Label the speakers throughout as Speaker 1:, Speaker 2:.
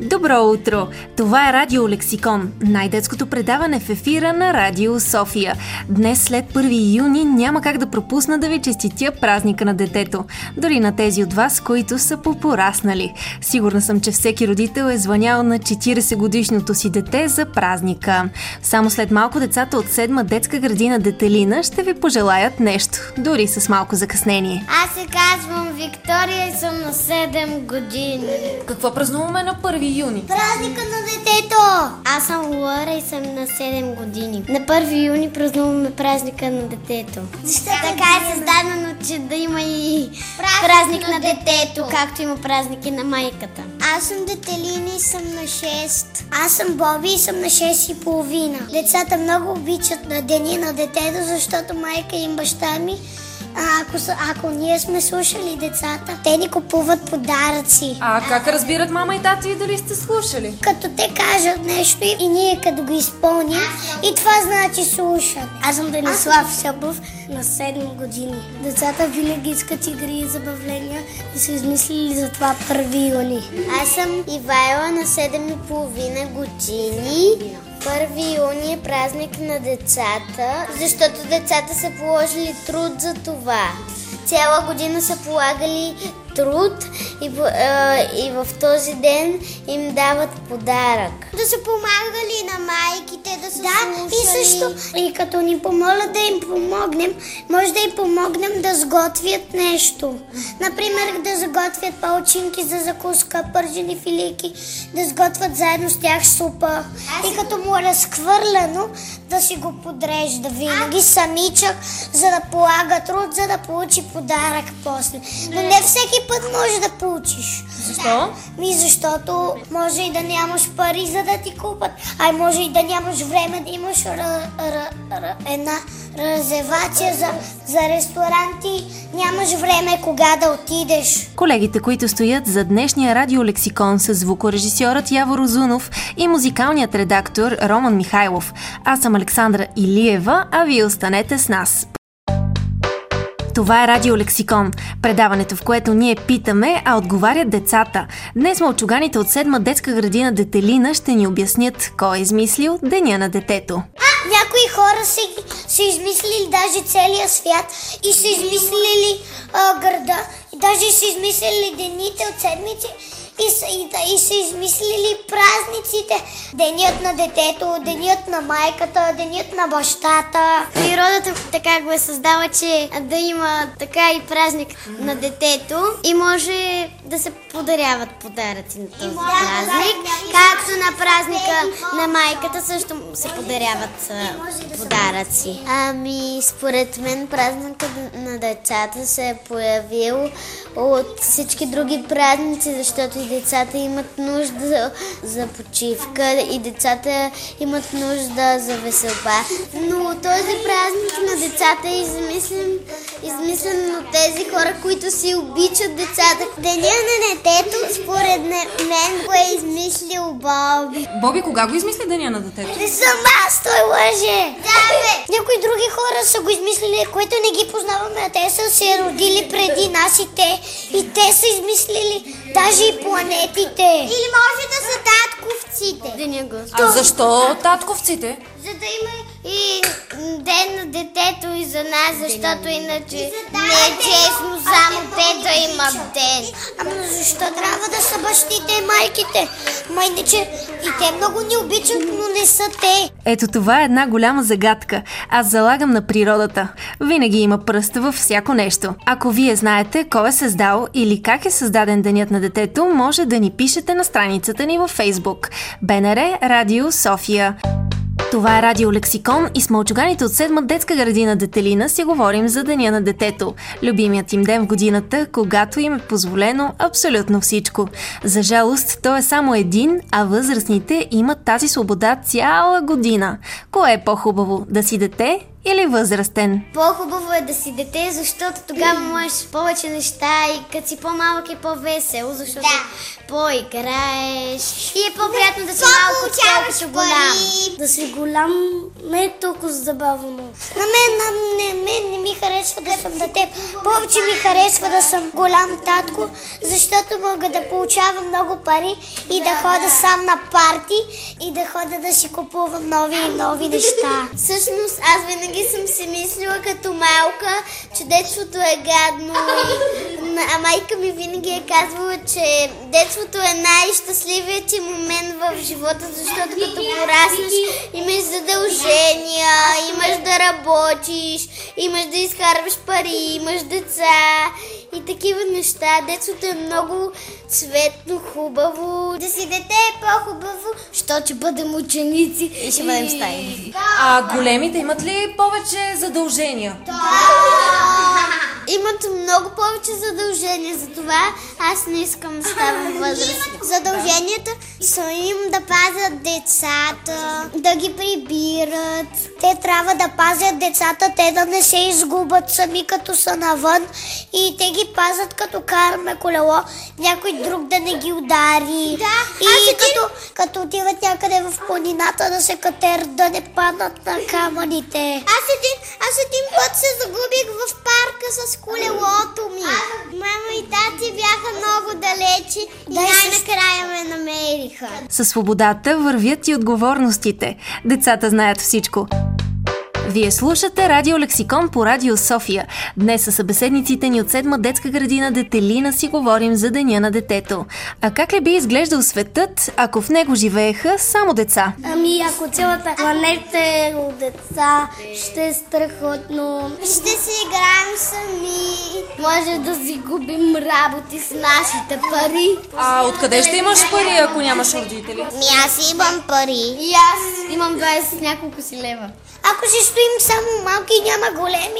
Speaker 1: Добро утро! Това е Радио Лексикон, най-детското предаване в ефира на Радио София. Днес след 1 юни няма как да пропусна да ви честитя празника на детето. Дори на тези от вас, които са попораснали. Сигурна съм, че всеки родител е звънял на 40-годишното си дете за празника. Само след малко децата от 7-ма детска градина Детелина ще ви пожелаят нещо, дори с малко закъснение.
Speaker 2: Аз се казвам Виктория и съм на 7 години.
Speaker 1: Какво празнуваме на 1 юни?
Speaker 2: Празника на детето! Аз съм Лора и съм на 7 години. На 1 юни празнуваме празника на детето. Защо така е създадено, че да има и празник на детето, както има празники на майката. Аз съм Детелина и съм на 6. Аз съм Боби и съм на 6 и половина. Децата много обичат на деня на детето, защото майка и баща ми, ако ние сме слушали децата, те ни купуват подаръци.
Speaker 1: А как разбират мама и тати дали сте слушали?
Speaker 2: Като те кажат нещо и ние като го изпълним, и това значи слушат. Аз съм Денислав Шапов, на 7 години. Децата винаги искат игри и забавления и са измислили за това 1 юни. Аз съм Ивайла на 7,5 години. 1 юни е празник на децата, защото децата са положили труд за това. Цяла година са полагали труд и в този ден им дават подарък. Да са помагали на майките, да са слушали. И също, и като ни помолят да им помогнем, може да им помогнем да сготвят нещо. Например, да сготвят палчинки за закуска, пържени филийки, да сготвят заедно с тях супа. И като му е разхвърляно, да си го подрежда винаги самичък, за да полага труд, за да получи подарък после. Но не всеки път може да получиш.
Speaker 1: Защо?
Speaker 2: Защото може и да нямаш пари, за да ти купат. А може и да нямаш време да имаш една резервация за ресторанти. Нямаш време кога да отидеш.
Speaker 1: Колегите, които стоят за днешния радиолексикон, са звукорежисьорът Явор Озунов и музикалният редактор Роман Михайлов. Аз съм Александра Илиева, а вие останете с нас. Това е Радио Лексикон, предаването, в което ние питаме, а отговарят децата. Днес мълчуганите от 7-ма детска градина Детелина ще ни обяснят кой е измислил Деня на детето.
Speaker 2: Някои хора са измислили даже целия свят и са измислили града, и даже са измислили дените от седмици и са измислили празниците. Денят на детето, денят на майката, денят на бащата. Природата така го е създала, че да има така и празник на детето и може да се подаряват подаръци на този празник. Както на празника на майката също се подаряват подаръци. Според мен празникът на децата се е появил от всички други празници, защото и децата имат нужда за почивка, и децата имат нужда за веселба. Но този празник на децата е измислен от тези хора, които си обичат децата. Деня на детето, според мен, го е измислил Боби.
Speaker 1: Боби, кога го измисли Деня на детето?
Speaker 2: Не съм аз, той лъже. Някои други хора са го измислили, които не ги познаваме, а те са се родили преди нас и те са измислили даже и планетите. Или може да са татковците.
Speaker 1: А защо татковците?
Speaker 2: За да има и ден на детето и за нас, защото иначе не е честно само те да имат ден. Ама защо трябва да са бащите и майките? Иначе и те много ни обичат, но не са те.
Speaker 1: Ето това е една голяма загадка. Аз залагам на природата. Винаги има пръст във всяко нещо. Ако вие знаете кой е създал или как е създаден Денят на детето, може да ни пишете на страницата ни във Фейсбук. БНР Радио София. Това е Радио Лексикон и с мълчуганите от 7-ма детска градина Детелина си говорим за Деня на детето. Любимият им ден в годината, когато им е позволено абсолютно всичко. За жалост, той е само един, а възрастните имат тази свобода цяла година. Кое е по-хубаво, да си дете или възрастен?
Speaker 3: По-хубаво е да си дете, защото тогава можеш повече неща и като си по-малък е по-весело, защото по-играеш и е по-приятно да си малко, отколкото голям.
Speaker 2: Да си голям не е толкова забавно. На мен не ми харесва да съм дете. Повече ми харесва да съм голям татко, защото мога да получавам много пари и да ходя сам на парти и да ходя да си купувам нови неща.
Speaker 3: Всъщност аз винаги съм си мислила като малка, че детството е гадно. А майка ми винаги е казвала, че детството е най-щастливият ти момент в живота, защото като пораснеш имаш задължения, имаш да работиш, имаш да изкарваш пари, имаш деца и такива неща. Детството е много цветно, хубаво. Да си дете е по-хубаво, защото ще бъдем ученици и ще бъдем стаи.
Speaker 1: А големите имат ли повече задължения?
Speaker 3: Имат много повече задължения, затова аз не искам да ставам възрастна.
Speaker 2: Задълженията са им да пазят децата, да ги прибират. Те трябва да пазят децата, те да не се изгубят сами като са навън и те ги пазят като караме колело, някой друг да не ги удари. Като отиват някъде в планината да се катерят, да не паднат на камъните.
Speaker 3: Аз един път се загубих в парка с колелото ми. Мама и тати бяха много далечи и най-накрая ме намериха.
Speaker 1: Със свободата вървят и отговорностите. Децата знаят всичко. Вие слушате Радио Лексикон по Радио София. Днес със събеседниците ни от 7-ма детска градина Детелина си говорим за Деня на детето. А как ли би изглеждал светът, ако в него живееха само деца?
Speaker 2: Ако цялата планета е от деца, ще е страхотно.
Speaker 3: Ще си играем сами. Може да си губим работи с нашите пари.
Speaker 1: А откъде ще имаш пари, ако нямаш родители?
Speaker 3: Аз имам пари. И аз имам 20 няколко си лева.
Speaker 2: Ако си стоим само малки и няма големи,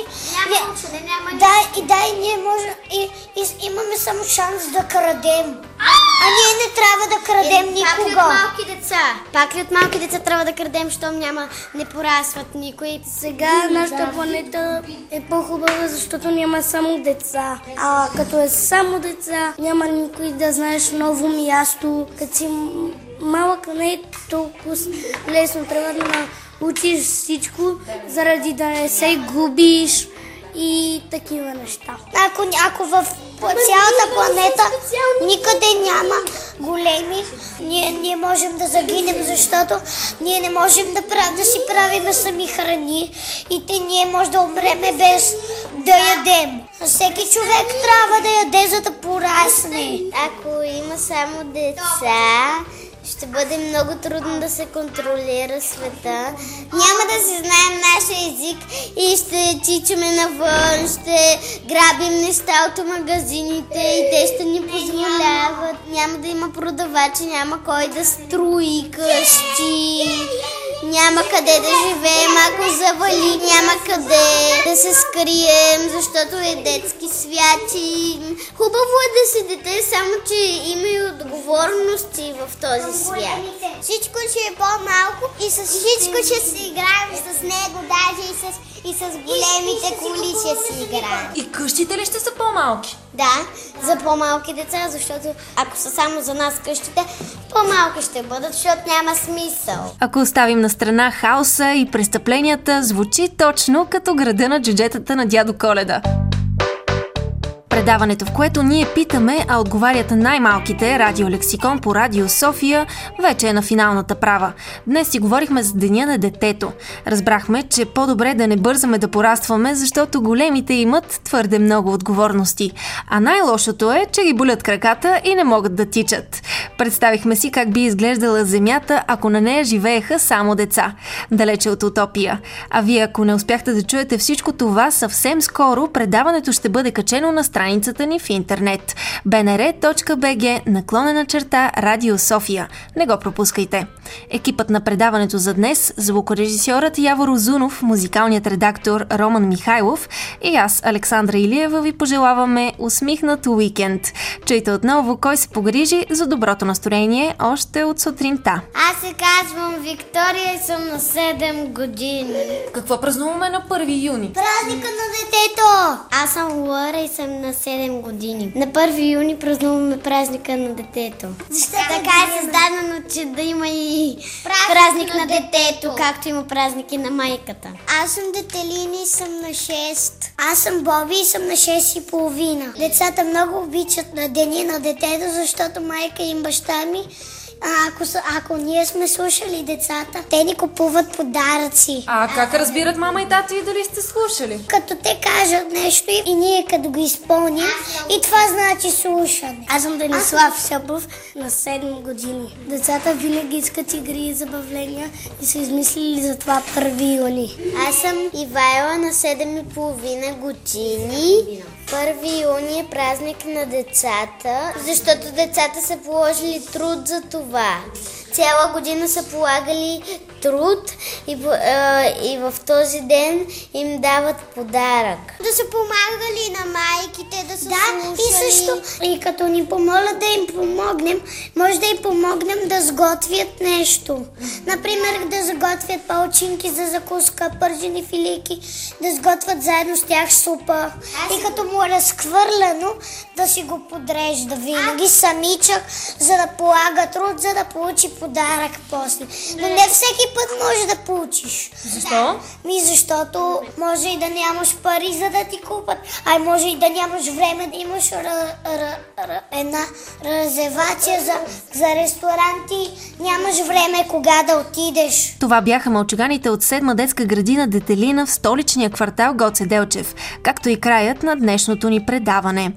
Speaker 2: ние можем и имаме само шанс да крадем. А ние не трябва да крадем никога.
Speaker 3: Пак ли от малки деца трябва да крадем, щом не порасват никой?
Speaker 2: Сега нашата планета е по-хубава, защото няма само деца. А като е само деца, няма никой да знаеш ново място. Като си малък не е толкова лесно, трябва да учиш всичко, заради да не се губиш и такива неща. Ако в цялата планета никъде няма големи, ние можем да загинем, защото ние не можем да си правим сами храни и ние може да умреме без да ядем. Всеки човек трябва да яде, за да порасне.
Speaker 3: Ако има само деца, ще бъде много трудно да се контролира света. Няма да си знаем нашия език и ще тичаме навън, ще грабим неща от магазините и те ще ни позволяват. Няма да има продавачи, няма кой да строи къщи. Няма къде да живеем, ако завали, няма къде да се скрием, защото е детски свят и хубаво е да си дете, само че има и отговорности в този свят.
Speaker 2: Всичко ще е по-малко и с всичко ще си играем с него, даже и с големите коли ще си играем.
Speaker 1: И къщите ли ще са по-малки?
Speaker 3: Да, за по-малки деца, защото ако са само за нас къщите, по-малки ще бъдат, защото няма смисъл.
Speaker 1: Ако оставим на страна хаоса и престъпленията, звучи точно като града на джуджетата на дядо Коледа. Предаването, в което ние питаме, а отговарят най-малките, Радио Лексикон по Радио София, вече е на финалната права. Днес си говорихме за Деня на детето. Разбрахме, че по-добре да не бързаме да порастваме, защото големите имат твърде много отговорности. А най-лошото е, че ги болят краката и не могат да тичат. Представихме си как би изглеждала Земята, ако на нея живееха само деца. Далече от утопия. А вие, ако не успяхте да чуете всичко това, съвсем скоро предаването ще бъде качено на страницата страницата ни в интернет bnr.bg/Радио София. Не го пропускайте. Екипът на предаването за днес, звукорежисьорът Явор Озунов, музикалният редактор Роман Михайлов и аз, Александра Илиева, ви пожелаваме усмихнат уикенд. Чуйте отново кой се погрижи за доброто настроение още от сутринта.
Speaker 3: Аз се казвам Виктория и съм на 7 години.
Speaker 1: Какво празнуваме на 1 юни?
Speaker 2: Празника на детето!
Speaker 3: Аз съм Лора и съм на 7 години. На 1 юни празнуваме празника на детето.
Speaker 2: Защо
Speaker 3: Така е създадено, че да има и празник на детето, както има празник на майката.
Speaker 2: Аз съм Детелина и съм на 6. Аз съм Боби и съм на 6:30. Децата много обичат на деня на детето, защото майка и баща ми, ако ние сме слушали децата, те ни купуват подаръци.
Speaker 1: А как разбират мама и тата и дали сте слушали?
Speaker 2: Като те кажат нещо и ние като го изпълним, и това значи слушане. Аз съм Денислав Шапов на 7 години. Децата винаги искат игри и забавления и са измислили за това 1 юни.
Speaker 3: Аз съм Ивайла на 7,5 години. 1 юни е празник на децата, защото децата са положили труд за това. Цяла година са полагали труд и в този ден им дават подарък.
Speaker 2: Да са помагали на майките, да са слушали. И също, и като ни помолят да им помогнем, може да им помогнем да сготвят нещо. Например, да заготвят палчинки за закуска, пържени филийки, да сготвят заедно с тях супа. И като му е разхвърляно, да си го подрежда винаги самичък, за да полага труд, за да получи подарък после. Но не всеки път може да получиш.
Speaker 1: Защо?
Speaker 2: Защото може и да нямаш пари, за да ти купат. А може и да нямаш време, да имаш една резервация за ресторанти. Нямаш време кога да отидеш.
Speaker 1: Това бяха мълчуганите от 7-ма детска градина Детелина в столичния квартал Гоце Делчев, както и краят на днешното ни предаване.